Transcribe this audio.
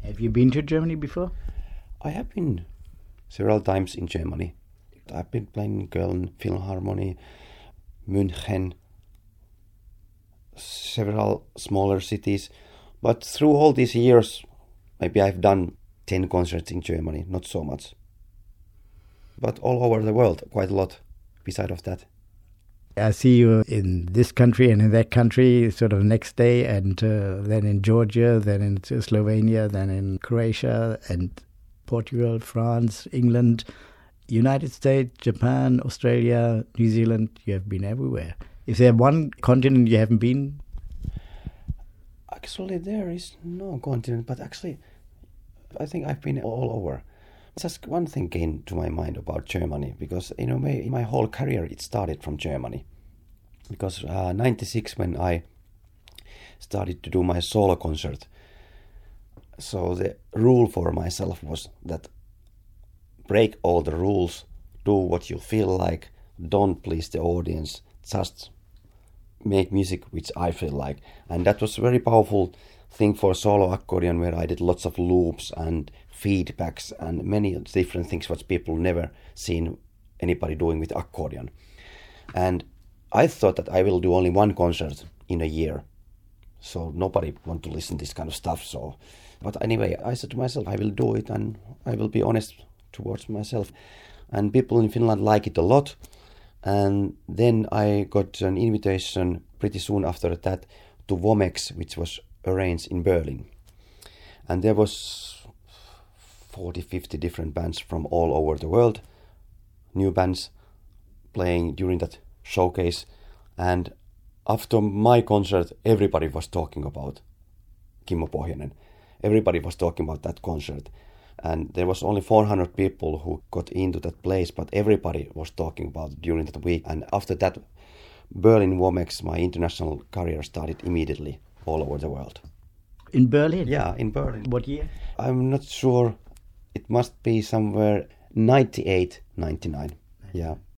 Have you been to Germany before? I have been several times in Germany. I've been playing in Köln, Philharmonie, München, several smaller cities. But through all these years, maybe I've done 10 concerts in Germany, not so much. But all over the world, quite a lot beside of that. I see you in this country and in that country sort of next day, and then in Georgia, then in Slovenia, then in Croatia and Portugal, France, England, United States, Japan, Australia, New Zealand. You have been everywhere. Is there one continent you haven't been? Actually, there is no continent, but actually, I think I've been all over. Just one thing came to my mind about Germany, because in a way, my whole career, it started from Germany. Because 96, when I started to do my solo concert, so the rule for myself was that break all the rules, do what you feel like, don't please the audience, just make music which I feel like. And that was a very powerful thing for solo accordion, where I did lots of loops and feedbacks and many different things what people never seen anybody doing with accordion. And I thought that I will do only one concert in a year, so nobody want to listen to this kind of stuff. So, but anyway, I said to myself, I will do it, and I will be honest towards myself. And people in Finland like it a lot. And then I got an invitation pretty soon after that to Womex, which was arranged in Berlin. And there was 40, 50 different bands from all over the world, new bands playing during that showcase. And after my concert, everybody was talking about Kimmo Pohjonen. Everybody was talking about that concert. And there was only 400 people who got into that place, but everybody was talking about it during that week. And after that, Berlin Womex, my international career started immediately all over the world. In Berlin? Yeah, in Berlin. What year? I'm not sure. It must be somewhere 98, 99. Yeah.